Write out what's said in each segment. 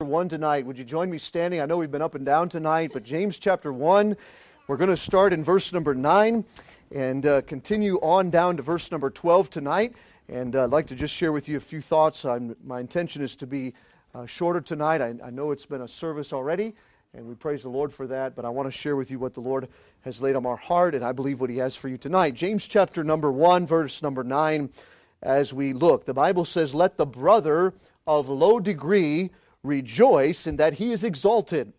1 tonight. Would you join me standing? I know we've been up and down tonight, but James chapter 1, we're going to start in verse number 9 and continue on down to verse number 12 tonight. And I'd like to just share with you a few thoughts. My intention is to be shorter tonight. I know it's been a service already, and we praise the Lord for that, but I want to share with you what the Lord has laid on our heart, and I believe what He has for you tonight. James chapter number 1, verse number 9, as we look. The Bible says, "Let the brother of low degree rejoice in that he is exalted,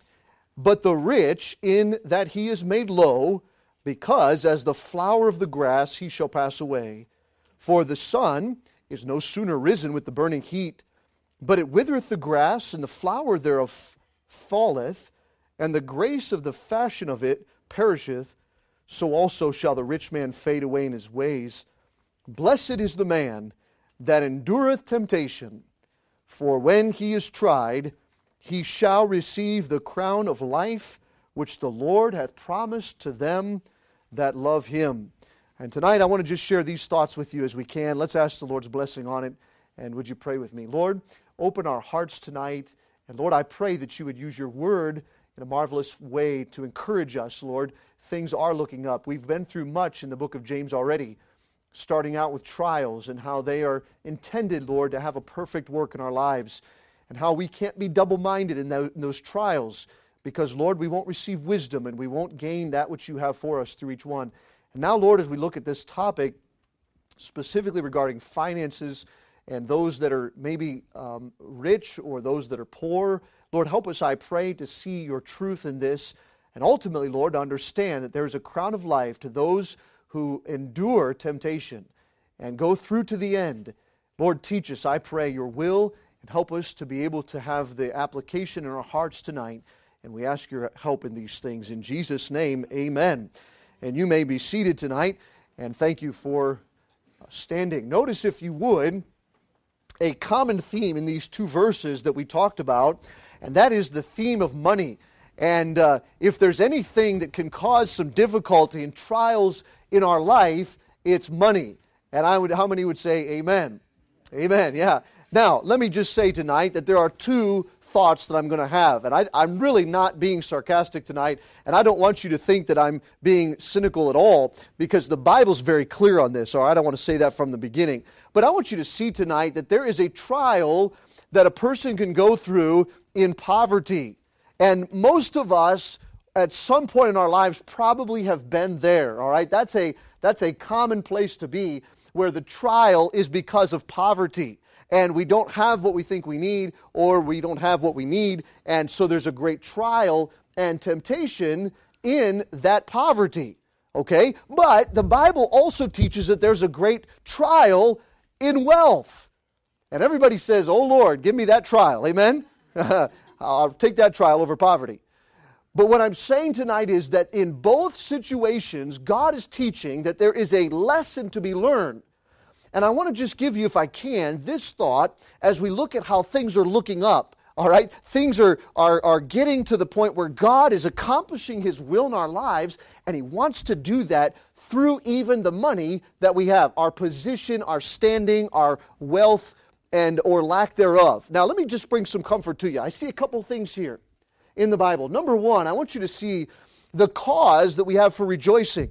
but the rich in that he is made low, because as the flower of the grass he shall pass away. For the sun is no sooner risen with the burning heat, but it withereth the grass, and the flower thereof falleth, and the grace of the fashion of it perisheth. So also shall the rich man fade away in his ways. Blessed is the man that endureth temptation, for when he is tried, he shall receive the crown of life, which the Lord hath promised to them that love Him." And tonight I want to just share these thoughts with you as we can. Let's ask the Lord's blessing on it, and would you pray with me? Lord, open our hearts tonight, and Lord, I pray that you would use your word in a marvelous way to encourage us, Lord. Things are looking up. We've been through much in the book of James already, starting out with trials and how they are intended, Lord, to have a perfect work in our lives, and how we can't be double-minded in those trials because, Lord, we won't receive wisdom and we won't gain that which you have for us through each one. And now, Lord, as we look at this topic, specifically regarding finances and those that are maybe rich or those that are poor, Lord, help us, I pray, to see your truth in this, and ultimately, Lord, to understand that there is a crown of life to those who endure temptation and go through to the end. Lord, teach us, I pray, your will, and help us to be able to have the application in our hearts tonight. And we ask your help in these things. In Jesus' name, amen. And you may be seated tonight, and thank you for standing. Notice, if you would, a common theme in these two verses that we talked about, and that is the theme of money. And if there's anything that can cause some difficulty and trials in our life, it's money. And how many would say amen? Amen, yeah. Now, let me just say tonight that there are two thoughts that I'm going to have. And I'm really not being sarcastic tonight, and I don't want you to think that I'm being cynical at all, because the Bible's very clear on this, all right? I want to say that from the beginning. But I want you to see tonight that there is a trial that a person can go through in poverty. And most of us, at some point in our lives, probably have been there, all right? That's a common place to be, where the trial is because of poverty. And we don't have what we think we need, or we don't have what we need, and so there's a great trial and temptation in that poverty, okay? But the Bible also teaches that there's a great trial in wealth. And everybody says, "Oh Lord, give me that trial," amen? I'll take that trial over poverty. But what I'm saying tonight is that in both situations, God is teaching that there is a lesson to be learned. And I want to just give you, if I can, this thought as we look at how things are looking up, all right? Things are getting to the point where God is accomplishing His will in our lives, and He wants to do that through even the money that we have, our position, our standing, our wealth, and or lack thereof. Now, let me just bring some comfort to you. I see a couple things here in the Bible. Number one, I want you to see the cause that we have for rejoicing.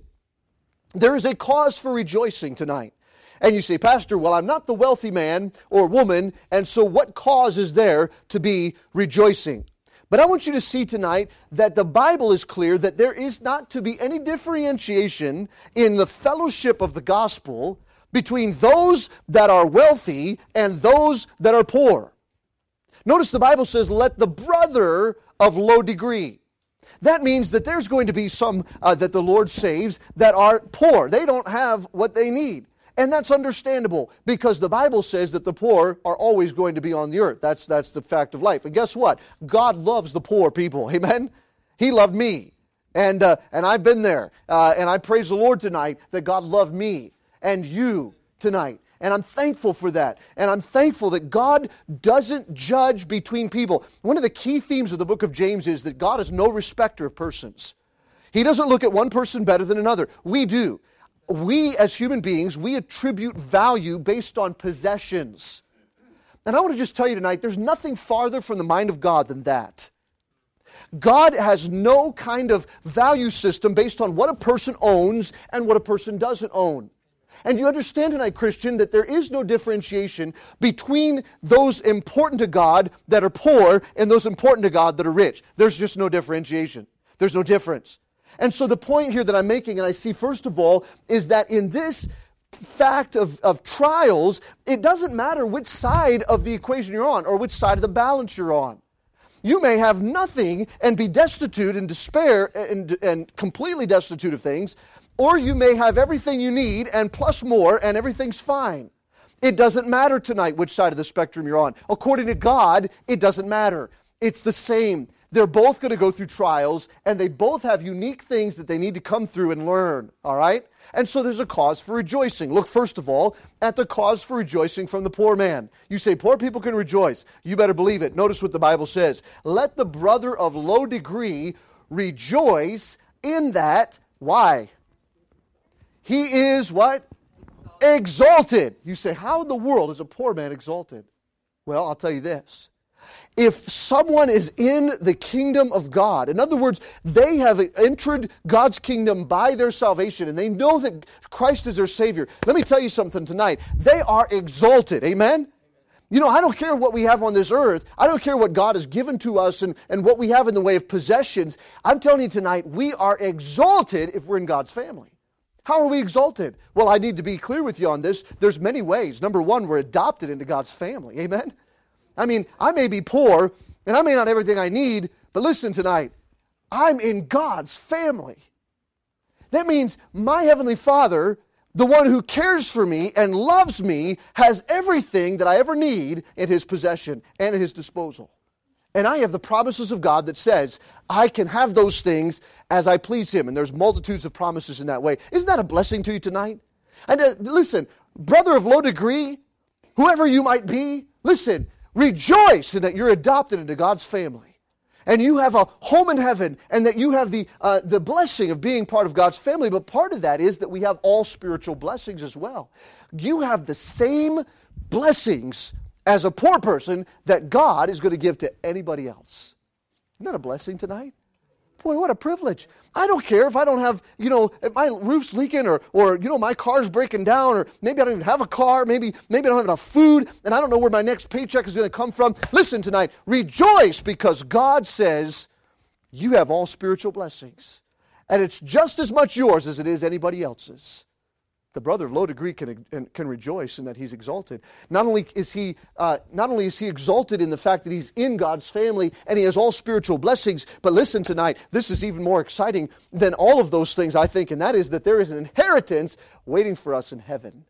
There is a cause for rejoicing tonight. And you say, "Pastor, well, I'm not the wealthy man or woman, and so what cause is there to be rejoicing?" But I want you to see tonight that the Bible is clear that there is not to be any differentiation in the fellowship of the gospel between those that are wealthy and those that are poor. Notice the Bible says, "Let the brother of low degree." That means that there's going to be some that the Lord saves that are poor. They don't have what they need. And that's understandable, because the Bible says that the poor are always going to be on the earth. That's the fact of life. And guess what? God loves the poor people. Amen? He loved me. And I've been there. And I praise the Lord tonight that God loved me and you tonight. And I'm thankful for that. And I'm thankful that God doesn't judge between people. One of the key themes of the book of James is that God is no respecter of persons. He doesn't look at one person better than another. We do. We, as human beings, we attribute value based on possessions. And I want to just tell you tonight, there's nothing farther from the mind of God than that. God has no kind of value system based on what a person owns and what a person doesn't own. And you understand tonight, Christian, that there is no differentiation between those important to God that are poor and those important to God that are rich. There's just no differentiation. There's no difference. And so the point here that I'm making, and I see first of all, is that in this fact of trials, it doesn't matter which side of the equation you're on or which side of the balance you're on. You may have nothing and be destitute and despair and completely destitute of things, or you may have everything you need and plus more and everything's fine. It doesn't matter tonight which side of the spectrum you're on. According to God, it doesn't matter. It's the same. They're both going to go through trials, and they both have unique things that they need to come through and learn, all right? And so there's a cause for rejoicing. Look, first of all, at the cause for rejoicing from the poor man. You say, poor people can rejoice. You better believe it. Notice what the Bible says. Let the brother of low degree rejoice in that. Why? He is what? Exalted. You say, how in the world is a poor man exalted? Well, I'll tell you this. If someone is in the kingdom of God, in other words, they have entered God's kingdom by their salvation, and they know that Christ is their Savior, let me tell you something tonight. They are exalted. Amen? You know, I don't care what we have on this earth. I don't care what God has given to us and what we have in the way of possessions. I'm telling you tonight, we are exalted if we're in God's family. How are we exalted? Well, I need to be clear with you on this. There's many ways. Number one, we're adopted into God's family. Amen? I mean, I may be poor, and I may not have everything I need, but listen tonight, I'm in God's family. That means my Heavenly Father, the one who cares for me and loves me, has everything that I ever need in His possession and at His disposal. And I have the promises of God that says I can have those things as I please Him, and there's multitudes of promises in that way. Isn't that a blessing to you tonight? And listen, brother of low degree, whoever you might be, listen, rejoice in that you're adopted into God's family. And you have a home in heaven, and that you have the blessing of being part of God's family. But part of that is that we have all spiritual blessings as well. You have the same blessings as a poor person that God is going to give to anybody else. Isn't that a blessing tonight? Boy, what a privilege. I don't care if I don't have, if my roof's leaking or my car's breaking down, or maybe I don't even have a car, maybe I don't have enough food, and I don't know where my next paycheck is going to come from. Listen tonight, rejoice because God says you have all spiritual blessings. And it's just as much yours as it is anybody else's. The brother of low degree can rejoice in that he's exalted. Not only is he exalted in the fact that he's in God's family and he has all spiritual blessings, but listen tonight, this is even more exciting than all of those things, I think, and that is that there is an inheritance waiting for us in heaven.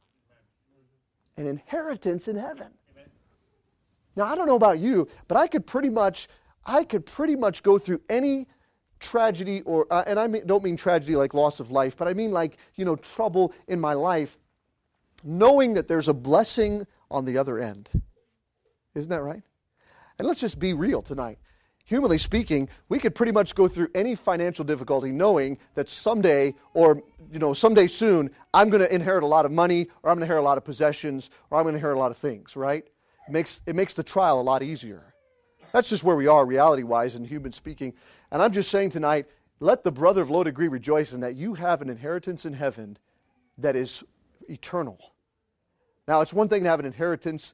An inheritance in heaven. Now, I don't know about you, but I could pretty much go through any tragedy, and I don't mean tragedy like loss of life, but I mean like, trouble in my life, knowing that there's a blessing on the other end. Isn't that right? And let's just be real tonight. Humanly speaking, we could pretty much go through any financial difficulty knowing that someday, or someday soon, I'm going to inherit a lot of money, or I'm going to inherit a lot of possessions, or I'm going to inherit a lot of things, right? It makes the trial a lot easier. That's just where we are reality-wise and human speaking. And I'm just saying tonight, let the brother of low degree rejoice in that you have an inheritance in heaven that is eternal. Now, it's one thing to have an inheritance.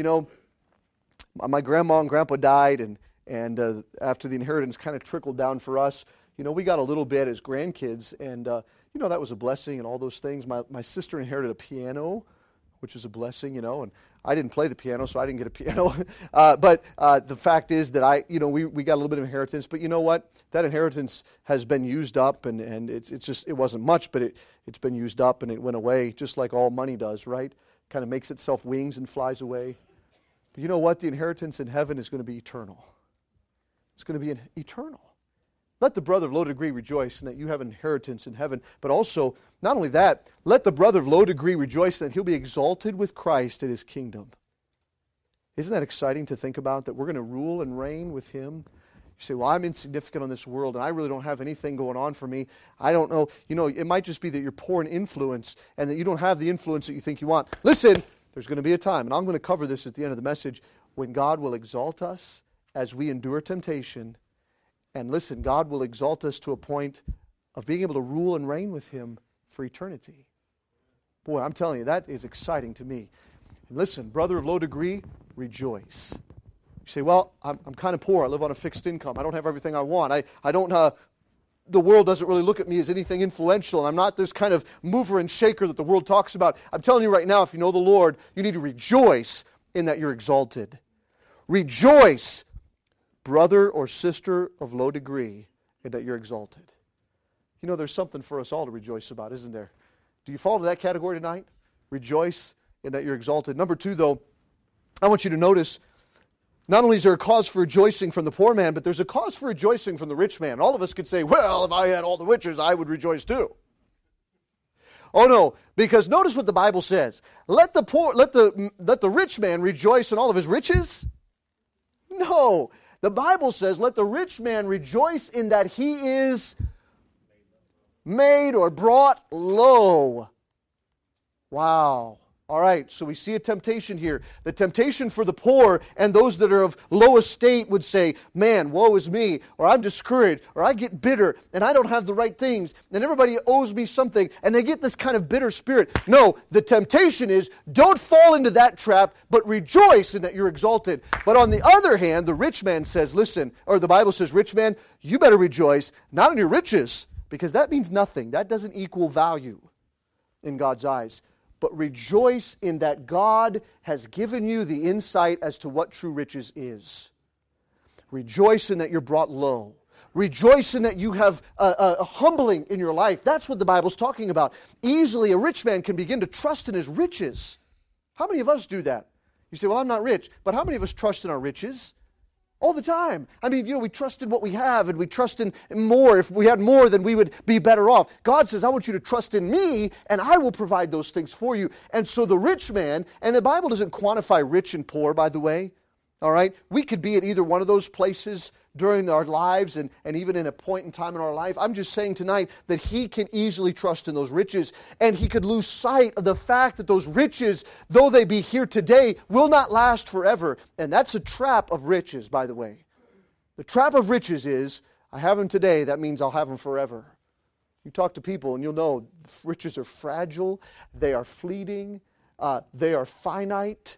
My grandma and grandpa died, and after the inheritance kind of trickled down for us, we got a little bit as grandkids, and that was a blessing and all those things. My sister inherited a piano, which is a blessing, and I didn't play the piano, so I didn't get a piano. But the fact is that we got a little bit of inheritance. But you know what? That inheritance has been used up, and it wasn't much, but it's been used up and it went away, just like all money does, right? Kind of makes itself wings and flies away. But you know what? The inheritance in heaven is going to be eternal. It's going to be eternal. Let the brother of low degree rejoice in that you have an inheritance in heaven. But also, not only that, let the brother of low degree rejoice that he'll be exalted with Christ in His kingdom. Isn't that exciting to think about, that we're going to rule and reign with Him? You say, well, I'm insignificant on this world, and I really don't have anything going on for me. I don't know. It might just be that you're poor in influence, and that you don't have the influence that you think you want. Listen, There's going to be a time, and I'm going to cover this at the end of the message, when God will exalt us as we endure temptation. And listen, God will exalt us to a point of being able to rule and reign with Him for eternity. Boy, I'm telling you, that is exciting to me. And listen, brother of low degree, rejoice. You say, well, I'm kind of poor. I live on a fixed income. I don't have everything I want. I don't... the world doesn't really look at me as anything influential, and I'm not this kind of mover and shaker that the world talks about. I'm telling you right now, if you know the Lord, you need to rejoice in that you're exalted. Rejoice, brother or sister of low degree, in that you're exalted. You know, there's something for us all to rejoice about, isn't there? Do you fall into that category tonight? Rejoice in that you're exalted. Number two, though, I want you to notice, not only is there a cause for rejoicing from the poor man, but there's a cause for rejoicing from the rich man. All of us could say, well, if I had all the riches, I would rejoice too. Oh no, because notice what the Bible says. Let the rich man rejoice in all of his riches? No. The Bible says, let the rich man rejoice in that he is made or brought low. Wow. All right, so we see a temptation here. The temptation for the poor and those that are of low estate would say, man, woe is me, or I'm discouraged, or I get bitter, and I don't have the right things, and everybody owes me something, and they get this kind of bitter spirit. No, the temptation is, don't fall into that trap, but rejoice in that you're exalted. But on the other hand, the rich man says, listen, or the Bible says, rich man, you better rejoice, not in your riches, because that means nothing. That doesn't equal value in God's eyes. But rejoice in that God has given you the insight as to what true riches is. Rejoice in that you're brought low. Rejoice in that you have a humbling in your life. That's what the Bible's talking about. Easily a rich man can begin to trust in his riches. How many of us do that? You say, well, I'm not rich. But how many of us trust in our riches? All the time. I mean, we trust in what we have, and we trust in more. If we had more, then we would be better off. God says, I want you to trust in me, and I will provide those things for you. And so the rich man, and the Bible doesn't quantify rich and poor, by the way. All right? We could be at either one of those places during our lives and even in a point in time in our life. I'm just saying tonight that he can easily trust in those riches, and he could lose sight of the fact that those riches, though they be here today, will not last forever. And that's a trap of riches, by the way. The trap of riches is, I have them today, that means I'll have them forever. You talk to people and you'll know riches are fragile, they are fleeting, they are finite.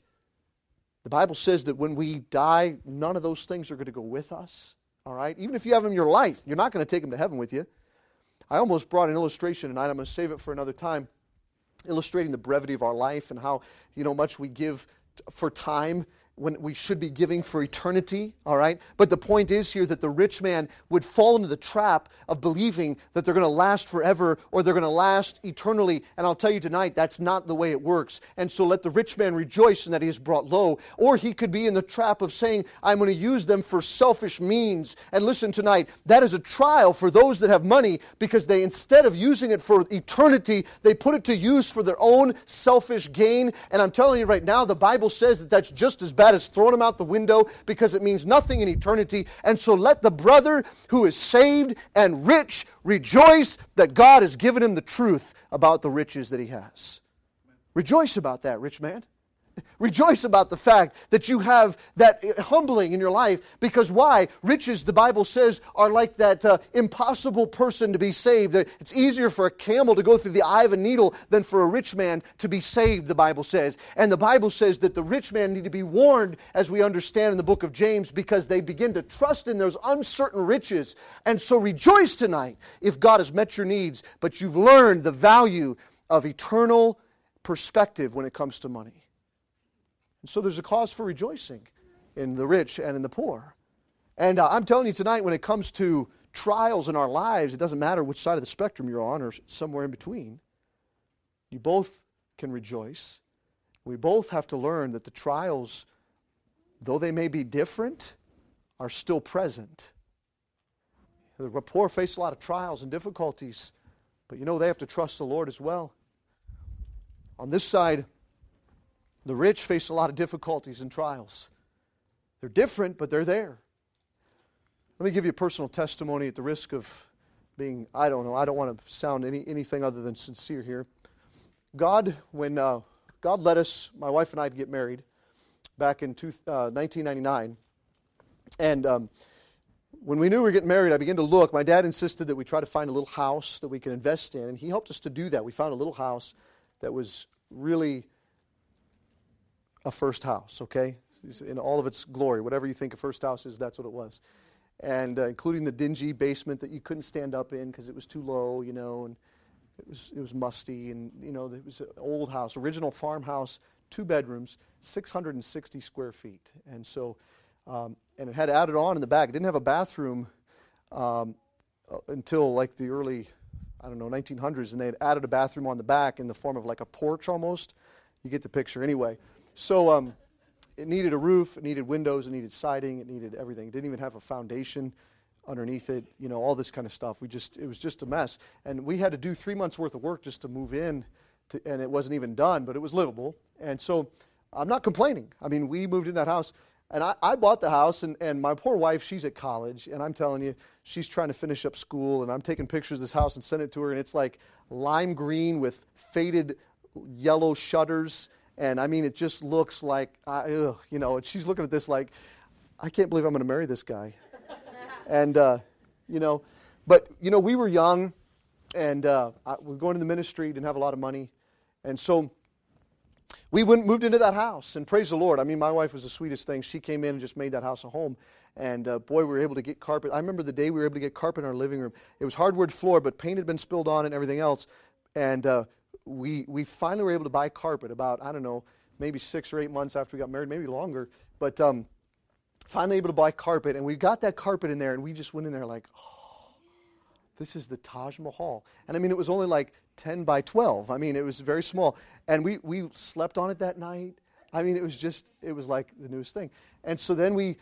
The Bible says that when we die, none of those things are going to go with us. All right? Even if you have them in your life, you're not going to take them to heaven with you. I almost brought an illustration tonight. I'm going to save it for another time, illustrating the brevity of our life and how much we give for time when we should be giving for eternity, all right? But the point is here that the rich man would fall into the trap of believing that they're going to last forever or they're going to last eternally. And I'll tell you tonight, that's not the way it works. And so let the rich man rejoice in that he is brought low. Or he could be in the trap of saying, I'm going to use them for selfish means. And listen tonight, that is a trial for those that have money, because they, instead of using it for eternity, they put it to use for their own selfish gain. And I'm telling you right now, the Bible says that that's just as bad as throwing them out the window, because it means nothing in eternity. And so let the brother who is saved and rich rejoice that God has given him the truth about the riches that he has. Rejoice about that, rich man. Rejoice about the fact that you have that humbling in your life. Because why? Riches, the Bible says, are like that impossible person to be saved. It's easier for a camel to go through the eye of a needle than for a rich man to be saved, the Bible says. And the Bible says that the rich man need to be warned, as we understand in the book of James, because they begin to trust in those uncertain riches. And so rejoice tonight if God has met your needs, but you've learned the value of eternal perspective when it comes to money. And so there's a cause for rejoicing in the rich and in the poor. And I'm telling you tonight, when it comes to trials in our lives, it doesn't matter which side of the spectrum you're on or somewhere in between. You both can rejoice. We both have to learn that the trials, though they may be different, are still present. The poor face a lot of trials and difficulties, but they have to trust the Lord as well. On this side, the rich face a lot of difficulties and trials. They're different, but they're there. Let me give you a personal testimony at the risk of being, I don't want to sound anything other than sincere here. God, when a God led us, my wife and I, to get married back in 1999. And when we knew we were getting married, I began to look. My dad insisted that we try to find a little house that we could invest in, and he helped us to do that. We found a little house that was really a first house, okay? In all of its glory. Whatever you think a first house is, that's what it was. And including the dingy basement that you couldn't stand up in because it was too low, and it was musty, and, it was an old house, original farmhouse, 2 bedrooms, 660 square feet. And so, and it had added on in the back. It didn't have a bathroom until like the early, 1900s, and they had added a bathroom on the back in the form of like a porch almost. You get the picture anyway. So it needed a roof, it needed windows, it needed siding, it needed everything. It didn't even have a foundation underneath it, all this kind of stuff. It was just a mess. And we had to do 3 months worth of work just to move in, and it wasn't even done, but it was livable. And so I'm not complaining. I mean, we moved in that house, and I bought the house, and my poor wife, she's at college, and I'm telling you, she's trying to finish up school, and I'm taking pictures of this house and sending it to her, and it's like lime green with faded yellow shutters. And I mean, it just looks like, and she's looking at this like, I can't believe I'm going to marry this guy. And, but, we were young, and we were going to the ministry, didn't have a lot of money. And so we moved into that house, and praise the Lord. I mean, my wife was the sweetest thing. She came in and just made that house a home. And, boy, we were able to get carpet. I remember the day we were able to get carpet in our living room. It was hardwood floor, but paint had been spilled on it and everything else. And we finally were able to buy carpet about, maybe 6 or 8 months after we got married, maybe longer. But finally able to buy carpet, and we got that carpet in there, and we just went in there like, oh, this is the Taj Mahal. And I mean, it was only like 10 by 12. I mean, it was very small. And we slept on it that night. I mean, it was like the newest thing. And so then we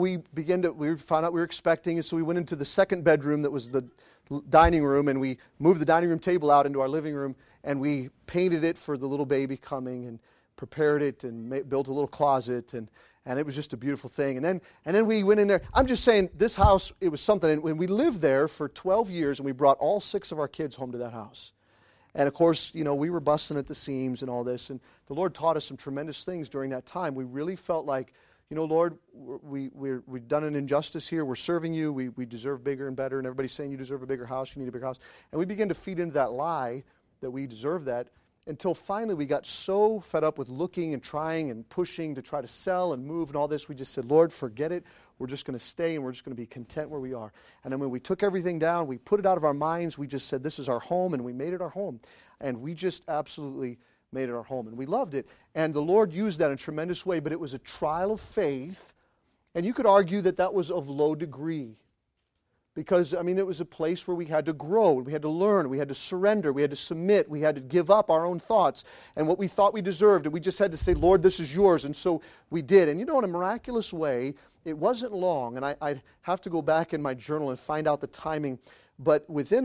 found out we were expecting, and so we went into the second bedroom that was the dining room, and we moved the dining room table out into our living room, and we painted it for the little baby coming, and prepared it, and built a little closet, and it was just a beautiful thing. And then we went in there. I'm just saying, this house, it was something. And when we lived there for 12 years, and we brought all 6 of our kids home to that house. And of course, we were busting at the seams and all this, and the Lord taught us some tremendous things during that time. We really felt like, Lord, we've done an injustice here. We're serving you. We deserve bigger and better, and everybody's saying you deserve a bigger house, you need a bigger house. And we began to feed into that lie that we deserve that, until finally we got so fed up with looking and trying and pushing to try to sell and move and all this, we just said, Lord, forget it. We're just going to stay, and we're just going to be content where we are. And then when we took everything down, we put it out of our minds. We just said, this is our home, and we made it our home. And we just absolutely made it our home, and we loved it. And the Lord used that in a tremendous way, but it was a trial of faith, and you could argue that that was of low degree. Because, it was a place where we had to grow, we had to learn, we had to surrender, we had to submit, we had to give up our own thoughts and what we thought we deserved, and we just had to say, Lord, this is yours, and so we did. And in a miraculous way, it wasn't long, and I'd have to go back in my journal and find out the timing, but within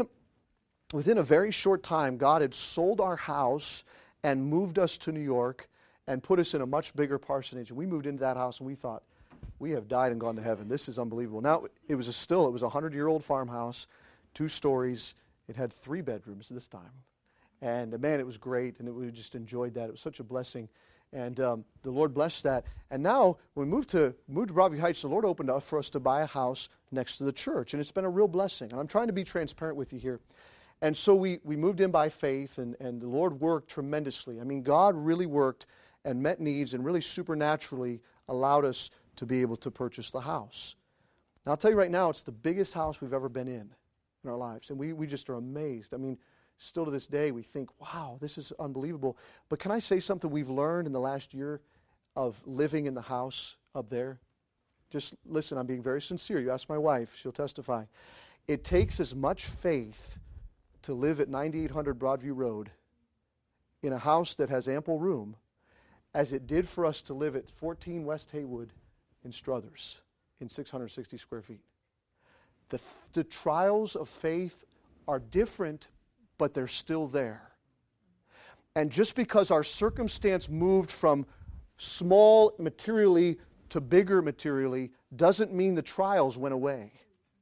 a very short time, God had sold our house and moved us to New York and put us in a much bigger parsonage. And we moved into that house, and we thought, we have died and gone to heaven. This is unbelievable. Now, it was a 100-year-old farmhouse, 2 stories. It had 3 bedrooms this time. And, man, it was great, and we just enjoyed that. It was such a blessing. And the Lord blessed that. And now, when we moved to Broadview Heights, the Lord opened up for us to buy a house next to the church. And it's been a real blessing. And I'm trying to be transparent with you here. And so we moved in by faith, and the Lord worked tremendously. God really worked and met needs and really supernaturally allowed us to be able to purchase the house. Now, I'll tell you right now, it's the biggest house we've ever been in our lives. And we just are amazed. Still to this day, we think, wow, this is unbelievable. But can I say something we've learned in the last year of living in the house up there? Just listen, I'm being very sincere. You ask my wife, she'll testify. It takes as much faith to live at 9800 Broadview Road in a house that has ample room as it did for us to live at 14 West Haywood in Struthers in 660 square feet. The trials of faith are different, but they're still there. And just because our circumstance moved from small materially to bigger materially doesn't mean the trials went away.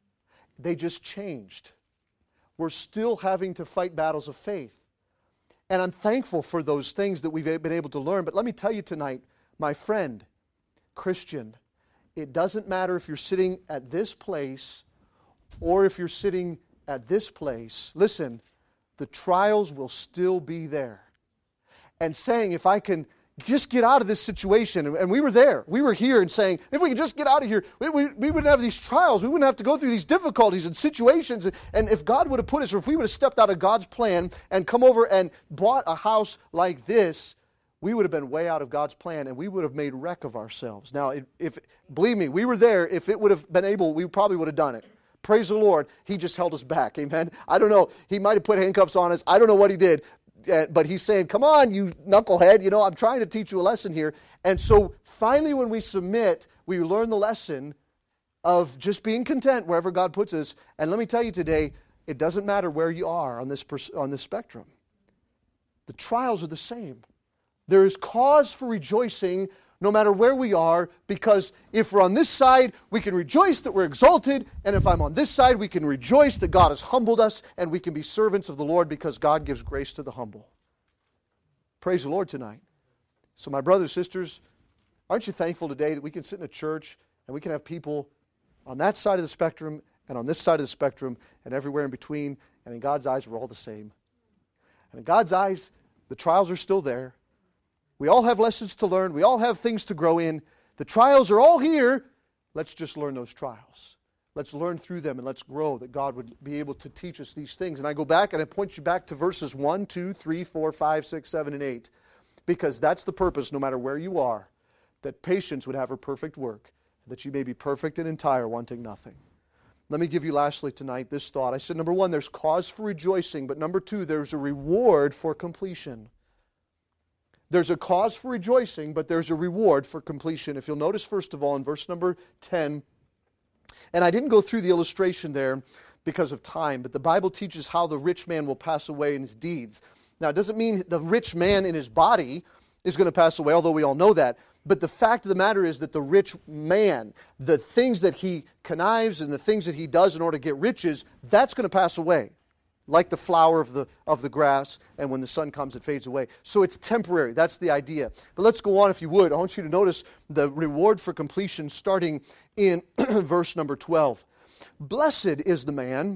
They just changed. We're still having to fight battles of faith. And I'm thankful for those things that we've been able to learn. But let me tell you tonight, my friend, Christian, it doesn't matter if you're sitting at this place or if you're sitting at this place. Listen, the trials will still be there. And saying, if I can just get out of this situation, and we were there, we were here and saying, if we could just get out of here, we wouldn't have these trials, we wouldn't have to go through these difficulties and situations, and if God would have put us, or if we would have stepped out of God's plan and come over and bought a house like this, we would have been way out of God's plan, and we would have made wreck of ourselves. Now, if believe me, we were there. If it would have been able, we probably would have done it. Praise the Lord, He just held us back, amen? I don't know, He might have put handcuffs on us, I don't know what He did, but He's saying, come on, you knucklehead, I'm trying to teach you a lesson here. And so finally when we submit, we learn the lesson of just being content wherever God puts us. And let me tell you today, it doesn't matter where you are on this spectrum. The trials are the same. There is cause for rejoicing no matter where we are, because if we're on this side, we can rejoice that we're exalted, and if I'm on this side, we can rejoice that God has humbled us, and we can be servants of the Lord because God gives grace to the humble. Praise the Lord tonight. So my brothers and sisters, aren't you thankful today that we can sit in a church and we can have people on that side of the spectrum and on this side of the spectrum and everywhere in between, and in God's eyes, we're all the same. And in God's eyes, the trials are still there. We all have lessons to learn. We all have things to grow in. The trials are all here. Let's just learn those trials. Let's learn through them and let's grow, that God would be able to teach us these things. And I go back and I point you back to verses 1, 2, 3, 4, 5, 6, 7, and 8. Because that's the purpose, no matter where you are, that patience would have her perfect work, that you may be perfect and entire, wanting nothing. Let me give you lastly tonight this thought. I said, number one, there's cause for rejoicing. But number two, there's a reward for completion. There's a cause for rejoicing, but there's a reward for completion. If you'll notice, first of all, in verse number 10, and I didn't go through the illustration there because of time, but the Bible teaches how the rich man will pass away in his deeds. Now, it doesn't mean the rich man in his body is going to pass away, although we all know that. But the fact of the matter is that the rich man, the things that he connives and the things that he does in order to get riches, that's going to pass away. Like the flower of the grass, and when the sun comes, it fades away. So it's temporary. That's the idea. But let's go on, if you would. I want you to notice the reward for completion starting in verse number 12. Blessed is the man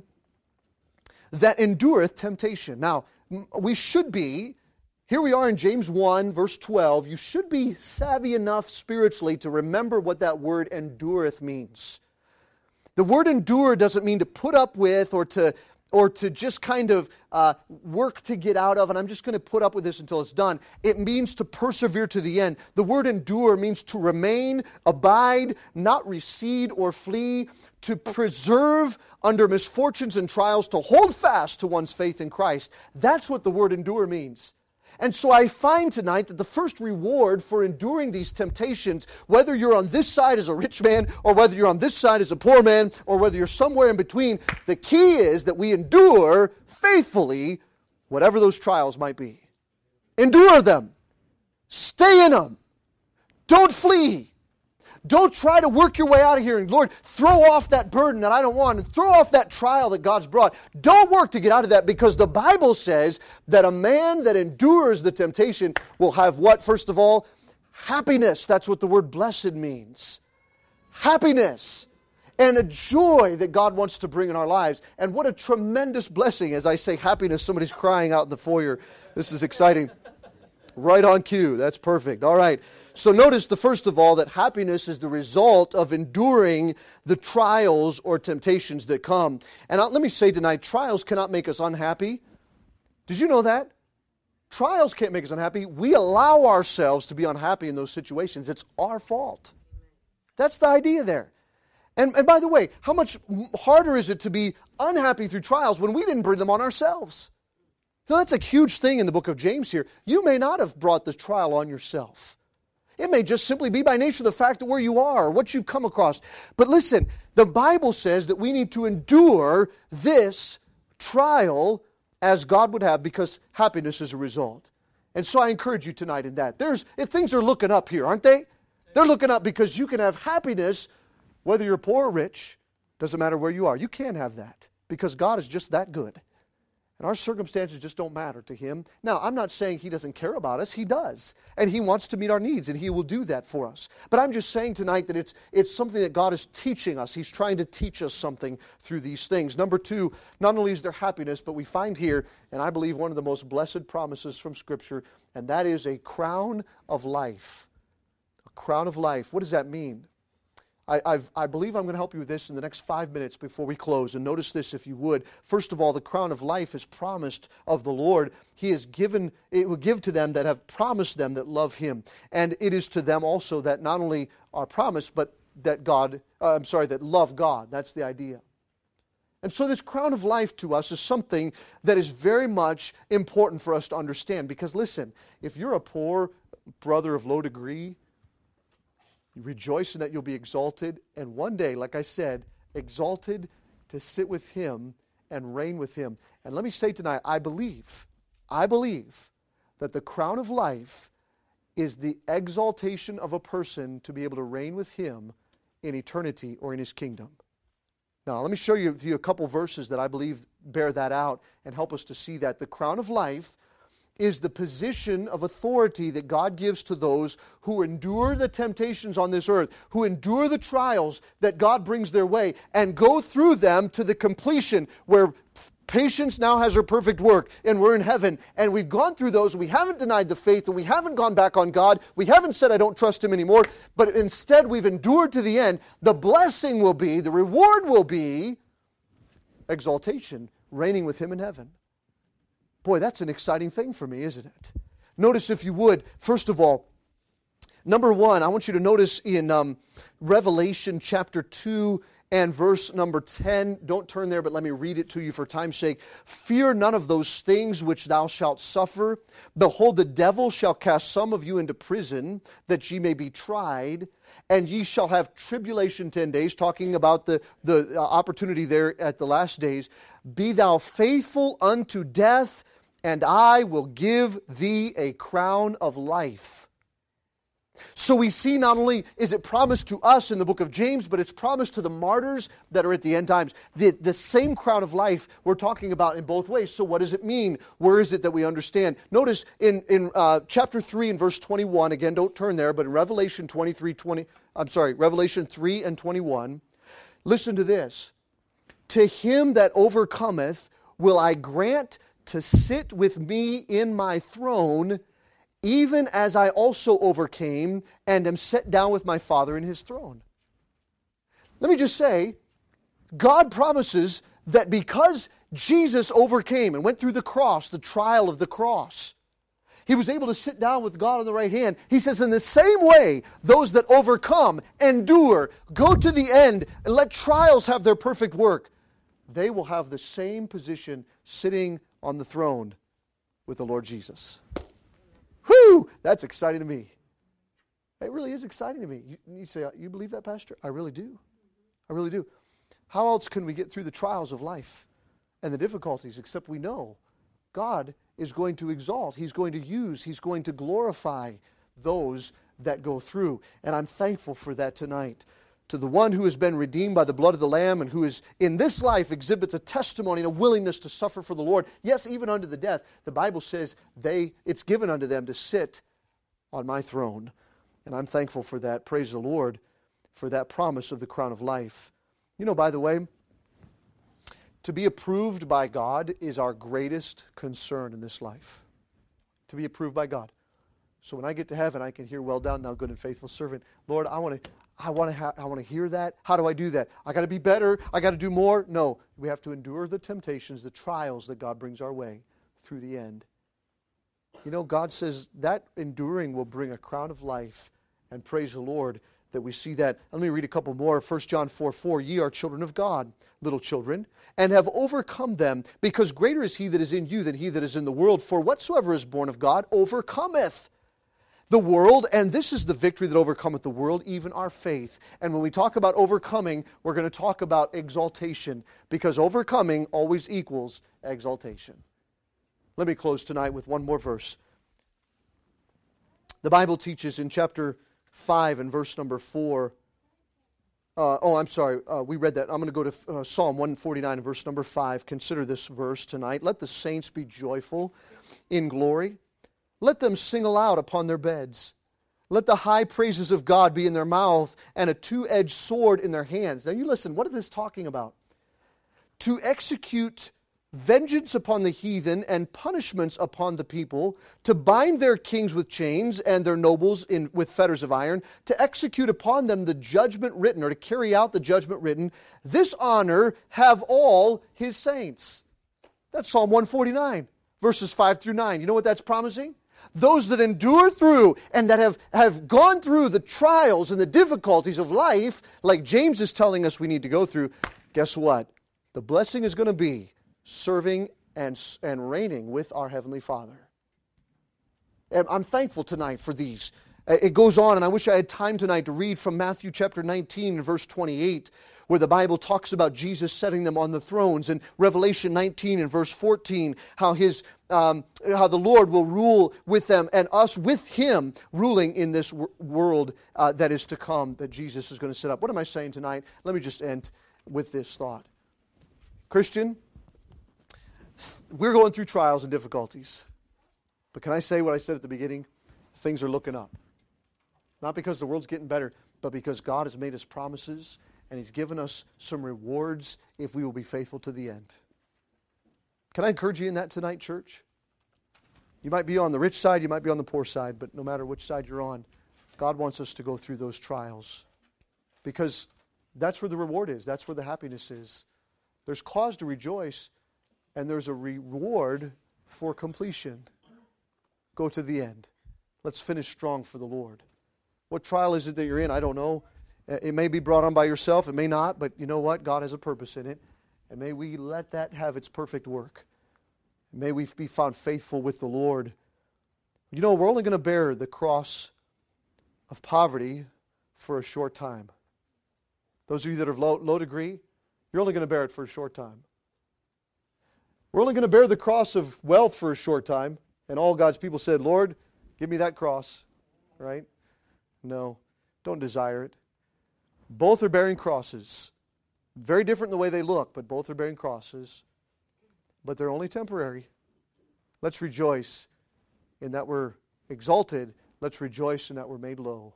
that endureth temptation. Now, we should be, here we are in James 1, verse 12. You should be savvy enough spiritually to remember what that word endureth means. The word endure doesn't mean to put up with or to just kind of work to get out of, and I'm just going to put up with this until it's done. It means to persevere to the end. The word endure means to remain, abide, not recede or flee, to preserve under misfortunes and trials, to hold fast to one's faith in Christ. That's what the word endure means. And so I find tonight that the first reward for enduring these temptations, whether you're on this side as a rich man, or whether you're on this side as a poor man, or whether you're somewhere in between, the key is that we endure faithfully whatever those trials might be. Endure them. Stay in them. Don't flee. Don't try to work your way out of here and, Lord, throw off that burden that I don't want, and throw off that trial that God's brought. Don't work to get out of that, because the Bible says that a man that endures the temptation will have what? First of all, happiness. That's what the word blessed means. Happiness. And a joy that God wants to bring in our lives. And what a tremendous blessing. As I say happiness, somebody's crying out in the foyer. This is exciting. Right on cue. That's perfect. All right. So notice, first of all, that happiness is the result of enduring the trials or temptations that come. And let me say tonight, trials cannot make us unhappy. Did you know that? Trials can't make us unhappy. We allow ourselves to be unhappy in those situations. It's our fault. That's the idea there. And by the way, how much harder is it to be unhappy through trials when we didn't bring them on ourselves? Now, that's a huge thing in the book of James here. You may not have brought the trial on yourself. It may just simply be by nature of the fact that where you are, or what you've come across. But listen, the Bible says that we need to endure this trial as God would have, because happiness is a result. And so I encourage you tonight in that. If things are looking up here, aren't they? They're looking up because you can have happiness whether you're poor or rich. Doesn't matter where you are. You can have that because God is just that good. And our circumstances just don't matter to Him. Now, I'm not saying He doesn't care about us. He does. And He wants to meet our needs, and He will do that for us. But I'm just saying tonight that it's something that God is teaching us. He's trying to teach us something through these things. Number two, not only is there happiness, but we find here, and I believe one of the most blessed promises from Scripture, and that is a crown of life. A crown of life. What does that mean? I believe I'm going to help you with this in the next 5 minutes before we close. And notice this, if you would. First of all, the crown of life is promised of the Lord. He has given, it will give to them that have promised them that love Him. And it is to them also that not only are promised, but that that love God. That's the idea. And so this crown of life to us is something that is very much important for us to understand. Because listen, if you're a poor brother of low degree, you rejoice in that you'll be exalted, and one day, like I said, exalted to sit with Him and reign with Him. And let me say tonight, I believe that the crown of life is the exaltation of a person to be able to reign with Him in eternity or in His kingdom. Now, let me show you a couple verses that I believe bear that out and help us to see that. The crown of life is the position of authority that God gives to those who endure the temptations on this earth, who endure the trials that God brings their way, and go through them to the completion where patience now has her perfect work, and we're in heaven, and we've gone through those, we haven't denied the faith, and we haven't gone back on God, we haven't said, I don't trust Him anymore, but instead we've endured to the end. The blessing will be, the reward will be exaltation, reigning with Him in heaven. Boy, that's an exciting thing for me, isn't it? Notice, if you would, first of all, number one, I want you to notice in Revelation chapter 2 and verse number 10. Don't turn there, but let me read it to you for time's sake. Fear none of those things which thou shalt suffer. Behold, the devil shall cast some of you into prison, that ye may be tried, and ye shall have tribulation 10 days, talking about the opportunity there at the last days. Be thou faithful unto death, and I will give thee a crown of life. So we see not only is it promised to us in the book of James, but it's promised to the martyrs that are at the end times. The same crown of life we're talking about in both ways. So what does it mean? Where is it that we understand? Notice in chapter 3 and verse 21, again, don't turn there, but in Revelation 3 and 21, listen to this. To him that overcometh will I grant to sit with me in my throne, even as I also overcame and am set down with my Father in His throne. Let me just say, God promises that because Jesus overcame and went through the cross, the trial of the cross, He was able to sit down with God on the right hand. He says, in the same way, those that overcome, endure, go to the end, and let trials have their perfect work, they will have the same position sitting on the throne with the Lord Jesus. Whew! That's exciting to me. It really is exciting to me. You say, you believe that, Pastor? I really do. I really do. How else can we get through the trials of life and the difficulties except we know God is going to exalt, He's going to use, He's going to glorify those that go through. And I'm thankful for that tonight. To the one who has been redeemed by the blood of the Lamb and who is in this life exhibits a testimony and a willingness to suffer for the Lord. Yes, even unto the death. The Bible says it's given unto them to sit on my throne. And I'm thankful for that. Praise the Lord for that promise of the crown of life. You know, by the way, to be approved by God is our greatest concern in this life. To be approved by God. So when I get to heaven, I can hear, well done, thou good and faithful servant. Lord, I want to hear that. How do I do that? I got to be better. I got to do more. No, we have to endure the temptations, the trials that God brings our way through the end. You know, God says that enduring will bring a crown of life, and praise the Lord that we see that. Let me read a couple more. 1 John 4:4, ye are children of God, little children, and have overcome them, because greater is He that is in you than he that is in the world. For whatsoever is born of God overcometh the world, and this is the victory that overcometh the world, even our faith. And when we talk about overcoming, we're going to talk about exaltation, because overcoming always equals exaltation. Let me close tonight with one more verse. The Bible teaches in chapter 5 and verse number 4, I'm sorry. We read that. I'm going to go to Psalm 149, verse number 5. Consider this verse tonight. Let the saints be joyful in glory. Let them sing aloud upon their beds. Let the high praises of God be in their mouth and a two-edged sword in their hands. Now you listen, what is this talking about? To execute vengeance upon the heathen and punishments upon the people, to bind their kings with chains and their nobles with fetters of iron, to execute upon them the judgment written, or to carry out the judgment written. This honor have all His saints. That's Psalm 149, verses 5 through 9. You know what that's promising? Those that endure through and that have gone through the trials and the difficulties of life, like James is telling us we need to go through, guess what? The blessing is going to be serving and reigning with our Heavenly Father. And I'm thankful tonight for these. It goes on, and I wish I had time tonight to read from Matthew chapter 19 and verse 28, where the Bible talks about Jesus setting them on the thrones, and Revelation 19 and verse 14, how the Lord will rule with them and us with Him ruling in this world that is to come, that Jesus is going to set up. What am I saying tonight? Let me just end with this thought. Christian, we're going through trials and difficulties. But can I say what I said at the beginning? Things are looking up. Not because the world's getting better, but because God has made us promises and He's given us some rewards if we will be faithful to the end. Can I encourage you in that tonight, church? You might be on the rich side, you might be on the poor side, but no matter which side you're on, God wants us to go through those trials. Because that's where the reward is. That's where the happiness is. There's cause to rejoice, and there's a reward for completion. Go to the end. Let's finish strong for the Lord. What trial is it that you're in? I don't know. It may be brought on by yourself. It may not. But you know what? God has a purpose in it. And may we let that have its perfect work. May we be found faithful with the Lord. You know, we're only going to bear the cross of poverty for a short time. Those of you that are low degree, you're only going to bear it for a short time. We're only going to bear the cross of wealth for a short time. And all God's people said, Lord, give me that cross. Right? No, don't desire it. Both are bearing crosses. Very different in the way they look, but both are bearing crosses. But they're only temporary. Let's rejoice in that we're exalted. Let's rejoice in that we're made low.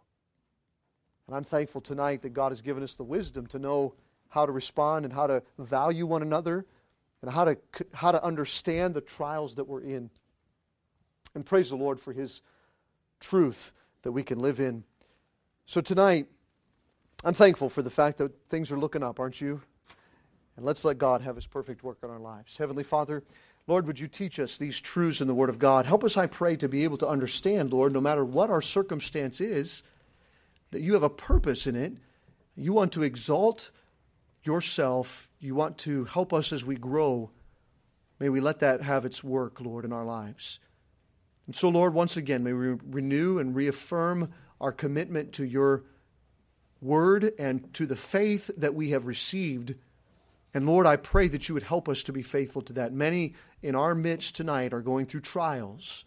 And I'm thankful tonight that God has given us the wisdom to know how to respond and how to value one another and how to understand the trials that we're in. And praise the Lord for His truth that we can live in. So tonight, I'm thankful for the fact that things are looking up, aren't you? And let's let God have His perfect work in our lives. Heavenly Father, Lord, would you teach us these truths in the Word of God? Help us, I pray, to be able to understand, Lord, no matter what our circumstance is, that you have a purpose in it. You want to exalt yourself. You want to help us as we grow. May we let that have its work, Lord, in our lives. And so, Lord, once again, may we renew and reaffirm our commitment to your word and to the faith that we have received. And Lord, I pray that you would help us to be faithful to that. Many in our midst tonight are going through trials.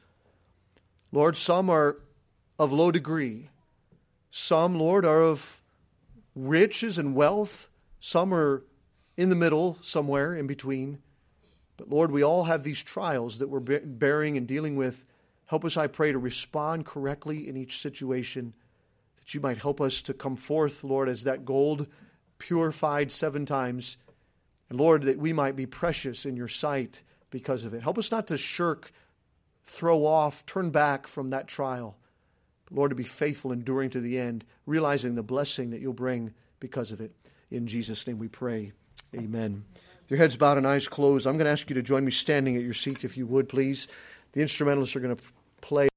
Lord, some are of low degree. Some, Lord, are of riches and wealth. Some are in the middle, somewhere in between. But Lord, we all have these trials that we're bearing and dealing with. Help us, I pray, to respond correctly in each situation, that you might help us to come forth, Lord, as that gold purified 7 times. And Lord, that we might be precious in your sight because of it. Help us not to shirk, throw off, turn back from that trial. But Lord, to be faithful, enduring to the end, realizing the blessing that you'll bring because of it. In Jesus' name we pray. Amen. With your heads bowed and eyes closed, I'm going to ask you to join me standing at your seat, if you would, please. The instrumentalists are going to play.